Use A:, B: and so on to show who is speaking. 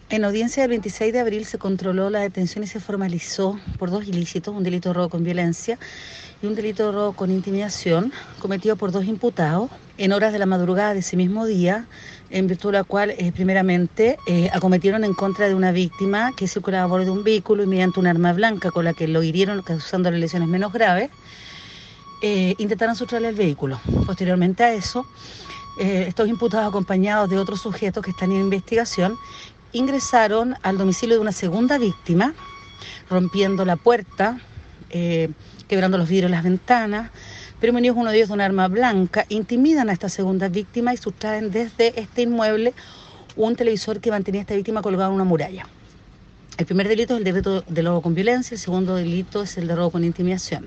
A: En audiencia del 26 de abril se controló la detención y se formalizó por dos ilícitos, un delito de robo con violencia y un delito de robo con intimidación, cometido por dos imputados en horas de la madrugada de ese mismo día, en virtud de la cual, primeramente, acometieron en contra de una víctima que circulaba a bordo de un vehículo y mediante un arma blanca con la que lo hirieron, causando lesiones menos graves, intentaron sustraerle el vehículo. Posteriormente a eso, estos imputados, acompañados de otros sujetos que están en investigación, ingresaron al domicilio de una segunda víctima, rompiendo la puerta, quebrando los vidrios de las ventanas, prevenidos uno de ellos de un arma blanca, intimidan a esta segunda víctima y sustraen desde este inmueble un televisor que mantenía a esta víctima colgado en una muralla. El primer delito es el delito de robo con violencia, el segundo delito es el de robo con intimidación.